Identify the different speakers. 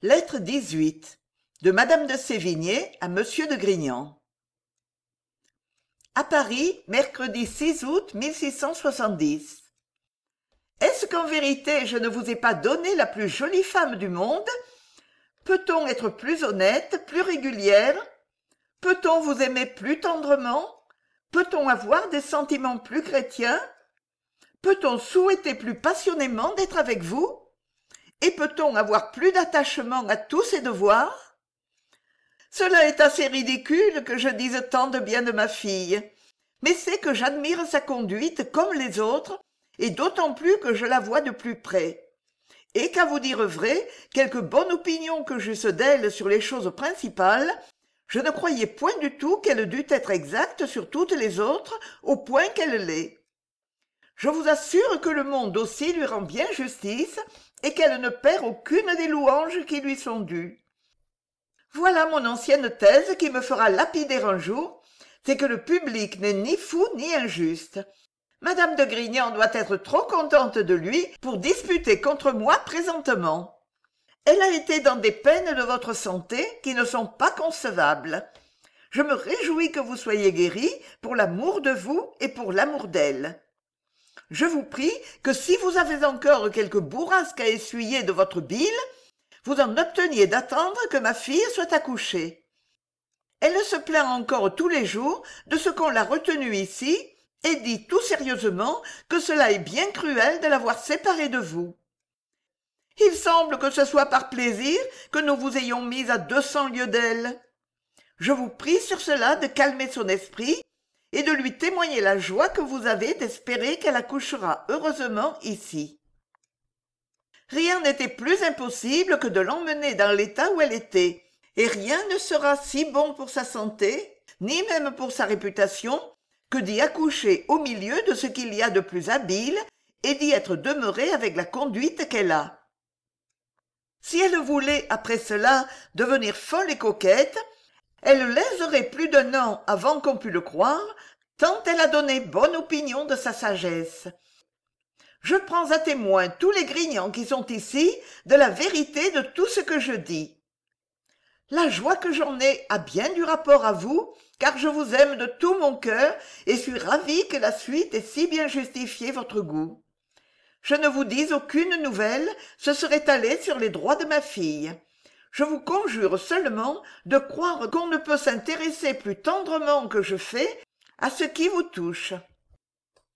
Speaker 1: Lettre 18 de Madame de Sévigné à Monsieur de Grignan. À Paris, mercredi 6 août 1670. Est-ce qu'en vérité je ne vous ai pas donné la plus jolie femme du monde? Peut-on être plus honnête, plus régulière? Peut-on vous aimer plus tendrement? Peut-on avoir des sentiments plus chrétiens? Peut-on souhaiter plus passionnément d'être avec vous? Et peut-on avoir plus d'attachement à tous ses devoirs? Cela est assez ridicule que je dise tant de bien de ma fille, mais c'est que j'admire sa conduite comme les autres, et d'autant plus que je la vois de plus près. Et qu'à vous dire vrai, quelque bonne opinion que j'eusse d'elle sur les choses principales, je ne croyais point du tout qu'elle dût être exacte sur toutes les autres, au point qu'elle l'est. Je vous assure que le monde aussi lui rend bien justice, et qu'elle ne perd aucune des louanges qui lui sont dues. Voilà mon ancienne thèse qui me fera lapider un jour, c'est que le public n'est ni fou ni injuste. Madame de Grignan doit être trop contente de lui pour disputer contre moi présentement. Elle a été dans des peines de votre santé qui ne sont pas concevables. Je me réjouis que vous soyez guéri pour l'amour de vous et pour l'amour d'elle. Je vous prie que si vous avez encore quelque bourrasque à essuyer de votre bile, vous en obteniez d'attendre que ma fille soit accouchée. Elle se plaint encore tous les jours de ce qu'on l'a retenue ici, et dit tout sérieusement que cela est bien cruel de l'avoir séparée de vous. Il semble que ce soit par plaisir que nous vous ayons mise à 200 lieues d'elle. Je vous prie sur cela de calmer son esprit et de lui témoigner la joie que vous avez d'espérer qu'elle accouchera heureusement ici. Rien n'était plus impossible que de l'emmener dans l'état où elle était, et rien ne sera si bon pour sa santé, ni même pour sa réputation, que d'y accoucher au milieu de ce qu'il y a de plus habile, et d'y être demeurée avec la conduite qu'elle a. Si elle voulait, après cela, devenir folle et coquette, elle léserait plus d'un an avant qu'on pût le croire, tant elle a donné bonne opinion de sa sagesse. Je prends à témoin tous les Grignans qui sont ici de la vérité de tout ce que je dis. La joie que j'en ai a bien du rapport à vous, car je vous aime de tout mon cœur et suis ravie que la suite ait si bien justifié votre goût. Je ne vous dis aucune nouvelle, ce serait aller sur les droits de ma fille. Je vous conjure seulement de croire qu'on ne peut s'intéresser plus tendrement que je fais à ce qui vous touche.